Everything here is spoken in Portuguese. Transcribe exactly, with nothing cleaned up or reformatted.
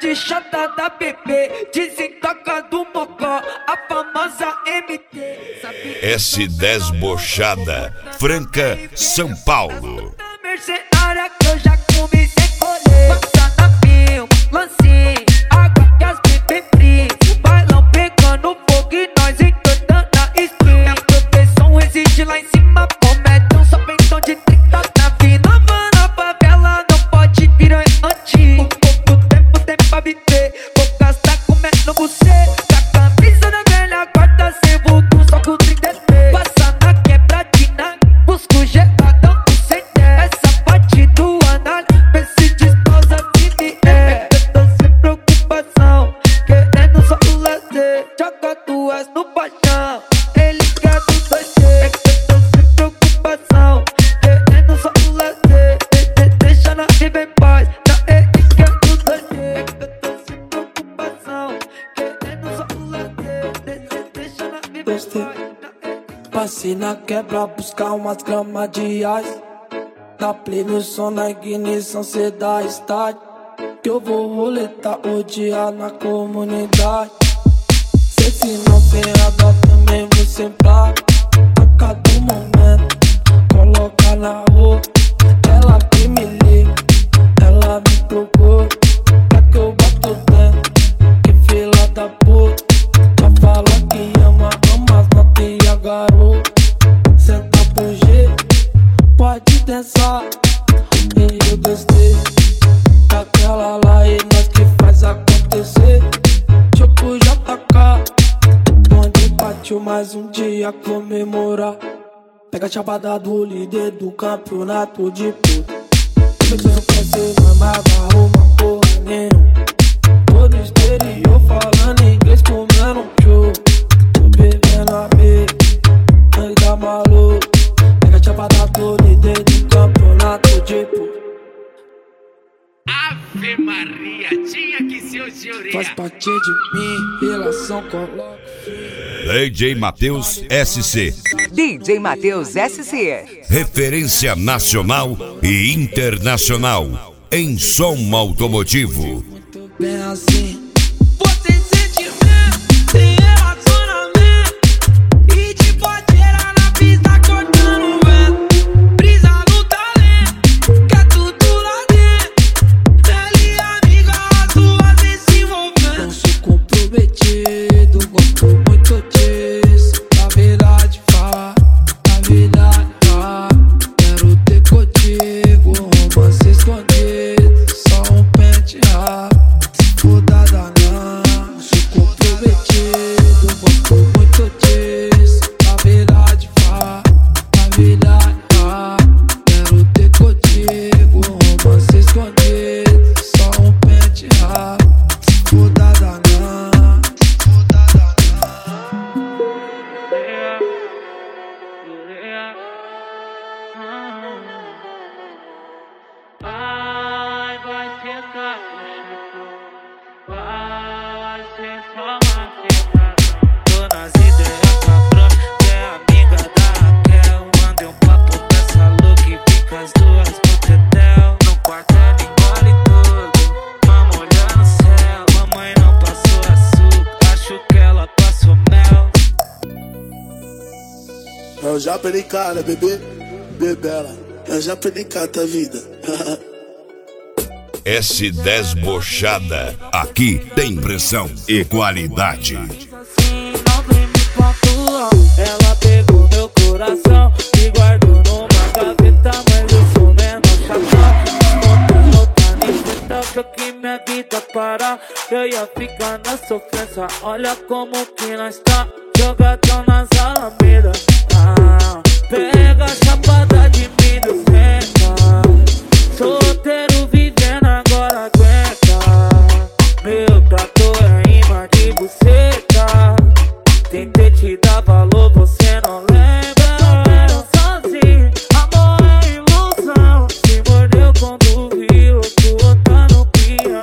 de chata da bebê, desentoca do mocó, a famosa M T. S dez Bochada, Franca, São Paulo. Mercenária que eu já comi sem colher. Passa na filma, lancinho, água que as bebê frio. Bailão pegando fogo e nós entortando a stream. Minha proteção reside lá em cima, prometão só pentão de trinta. Na vida nova na favela não pode virar antigo. Pouco tempo tem pra viver, vou gastar comendo você. Da camisa da velha guarda, sem vulto, só com trinta e três. Passa na quebradina, busco geladão do sem dez. Essa parte do anal, vê se desposa de mim. É, eu tô sem preocupação, querendo só o lazer. Joga duas no paixão, ele quer dos dois jeitos. Eu tô sem preocupação, querendo só o lazer. Deixa na viver em paz, na ele quer dos dois jeitos. Eu tô sem preocupação, querendo só o lazer. Deixa na viver em paz. Passei na quebra buscar umas gramas de ice. Na play no som, na ignição, cê dá start. Que eu vou roletar o dia na comunidade. Cê se não tem nada também vou sembrar. A cada momento, coloca na rua. Ela que me liga, ela me procura. Pra que eu boto dentro, que fila da puta. Pra falar que ama, ama as notas e a garota. Senta pro jeito, pode dançar. E eu gostei daquela lá e nós que faz acontecer. Tipo J K, onde partiu mais um dia comemorar. Pega a chapada do líder do campeonato de puta. Eu preciso conhecer, mas mais arruma porra nenhuma. Tô no exterior falando inglês comendo um show. Tô bebendo a meia, ainda maluco. Pega a chapada do líder do campeonato de puta. Ave Maria, tinha que ser o senhoria. Faz parte de mim, relação coloca. D J Matheus S C. D J Matheus S C. Referência nacional e internacional em som automotivo. Bem assim. Você sentimento, sem relacionamento. E de podeira na pista cortando o vento. Brisa no talento, quer tudo lá dentro. Velha e amiga, as duas vêm se envolvendo. Não sou comprometido, gosto muito disso. Na verdade, fala, na verdade, fala. Quero ter contigo, romance escondido. Só um penteado, se for dada não. Sou comprometido, gosto muito disso. Na verdade, fala, na verdade, fala. Quero ter contigo, romance escondido. Só um penteado, se for dada não. Ai, vai ser capuchado, vai ser só maquiagem. Tô nas ideias cabrão, que é amiga da Raquel. Mandei um papo dessa louca e fica as duas no tetel. No quarto ela engole tudo, vamos olhar no céu. Mamãe não passou açúcar, acho que ela passou mel. Eu já perdi cara, bebê, bebela. Eu já perdi cara da vida. S dez Bochada, aqui tem pressão e qualidade. Assim, não vem me pontuar. Ela pegou meu coração e guardou numa gaveta, mas eu sou menos chatão. Não tá nem prestável que minha vida parar. Eu ia ficar na sofrência, olha como que nós tá. Jogadão nas alamedas. Ah, pega a chapada de milho, senta. Solteiro.